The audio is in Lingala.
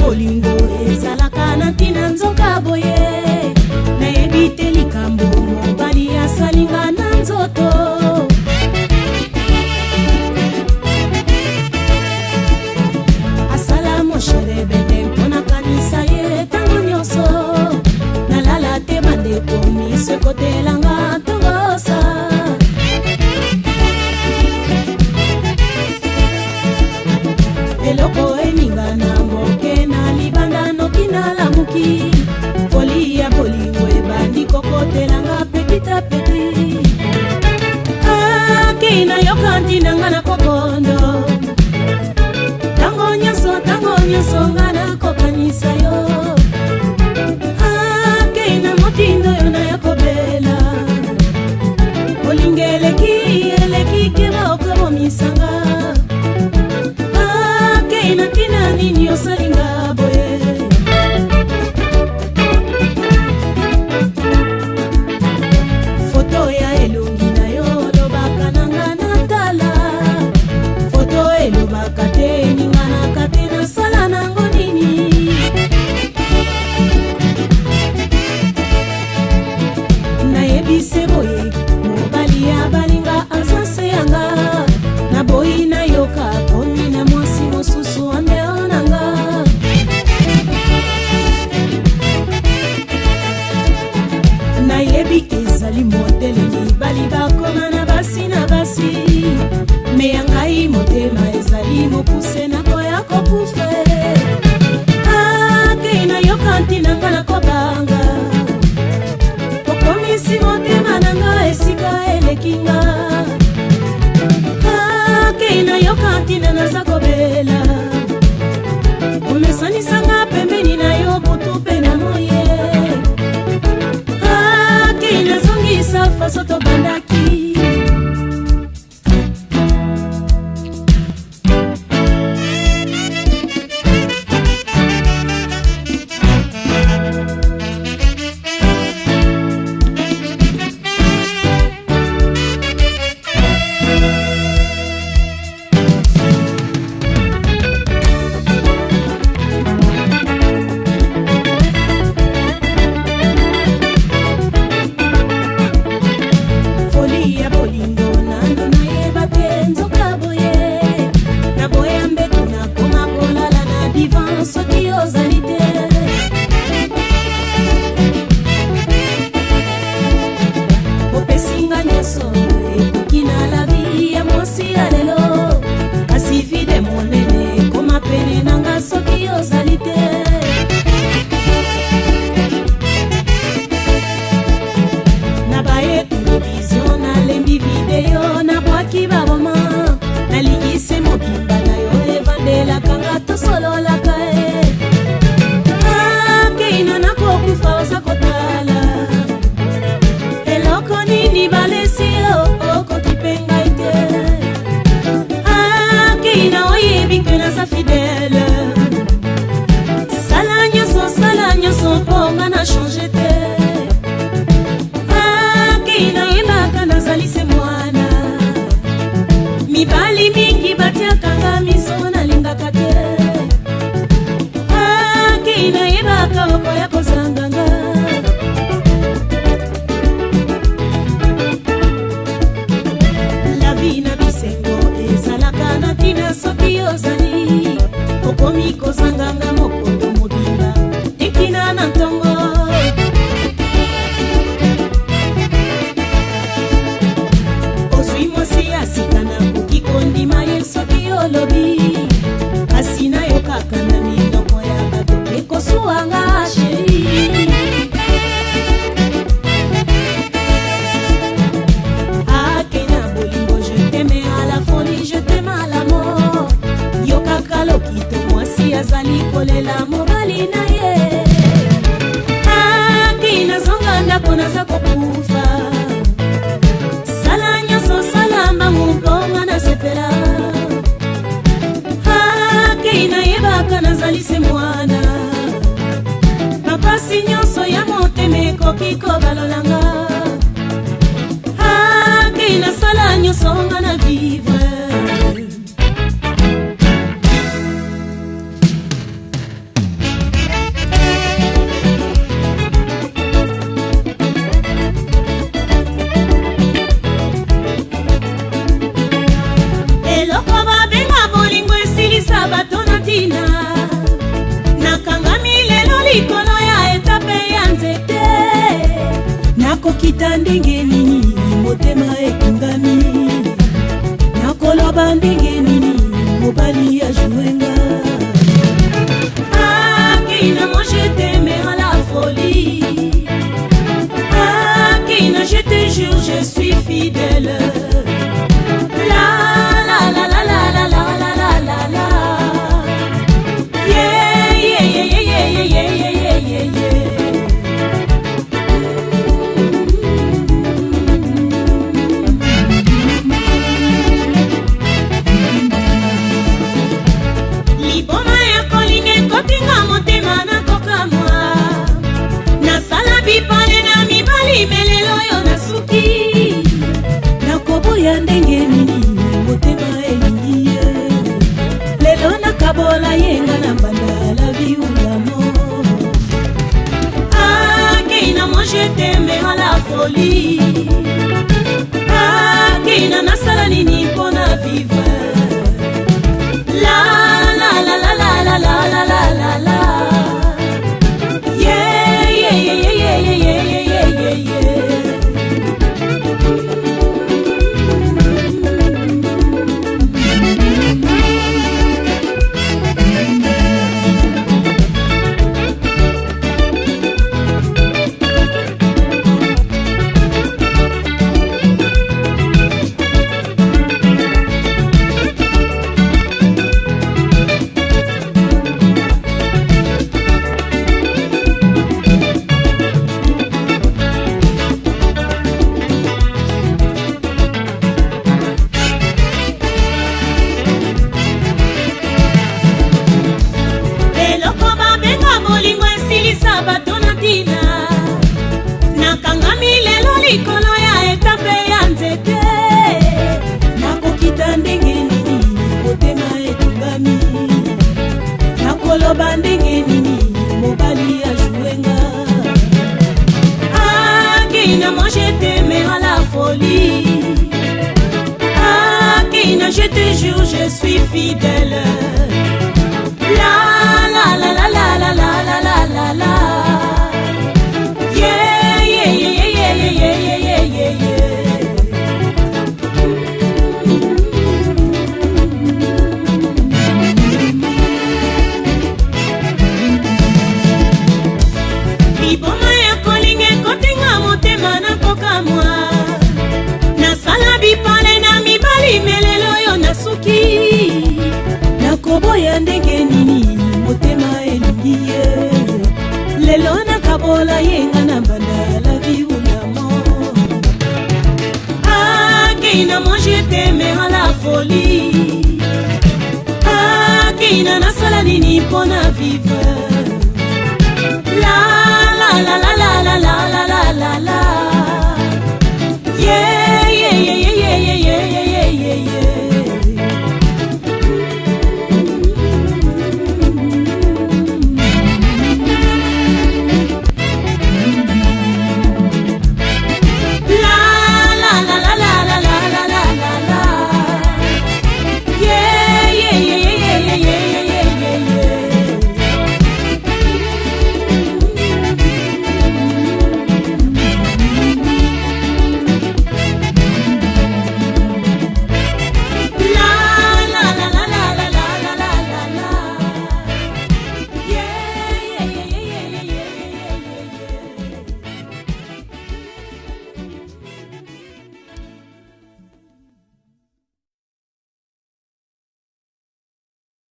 bolingo ezalaka na ntina nzoka boye nayebi te likambo mobali asalinga na nzoto asala moshere bende mpona kanisa ye ntango nyonso nalala te bandeko miso ekotelanga tongosa eloko eninga na moke na libanda noki nalamuki foli ya bolingo ebandi kokotelanga petit a petit akina yoka ntinanga na kokondo tango nyonso nga na kokanisa yo akina motindo yo na ya kobela bolingo eleki keba okobomisanga tina nini osalinga boye foto ya elongi na yo lobaka nanga natala foto elobaka te ninganaka te nasala nango nini nayebise boye mobali ya balinga azase yanga naboyi nayoka komi na mwasi mosusu andeonanga nayebi ezali modele mibali bakoma na basi me ya ngai motema ezali mopuse nakoya kokufe akei nayoka ntinanga na kobanga okomisi motema nanga esika elekinga nayoka ntina naza kobela omesanisanga pembeni na yo butu mpe na moye akei nazongisa faso tobandaki mibali mingi batiakanga miso nalingaka te akei nayebaka okoya kozanganga lavi na bisengo ezalaka na ntina soki ozali okomi kozanganga mokolo mobimba ekina na ntongo ozwi mwasi asikana kondima ye soki olobi kasi nayokaka na minoko ya bato ekosuwanga sheri ake na bolingo je teme a la folie je teme a la mort yokaka lokito mwasi azali kolela mobali na ye ake nazonga ndako naza kokufa sala nyonso sala mbangu mponga nasepela akei nayebaka nazalise mwana mapasi nyonso ya motema ekoki kobalolanga akei nasala nyonso nga na vivre nakokita ndenge nini motema ekungami, nakoloba ndenge nini mobali ajuenga. Ah Kina, moi je t'aimais à la folie. Ah Kina, je te jure je suis fidèle. La la la la la la la la la la la. Yeah yeah yeah yeah yeah yeah yeah yeah yeah. Ya ndenge nini motema elingi ye, lelo nakabola yenga na mbanda la vie ou la mort. Ah Kina, moi je t'aimais à la folie. Ah Kina, nasala nini pona vivre. La la la la la la la la la la la. Yeah yeah yeah yeah yeah yeah yeah yeah yeah. Moi je t'aimais à la folie. Ah Kina, je te jure je suis fidèle. La la la la la la la la la la la. Yeah yeah yeah yeah yeah yeah yeah yeah yeah. Liboma ya kolinge kotenga motema na koka mwa. Nasala bipale na mibali melelo yo nasuki. Nakoboya ndenge nini motema elingi ye, lelo nakabola yenga na mbanda la vie ou la mort. Ah Kina, moi je t'aimais à la folie.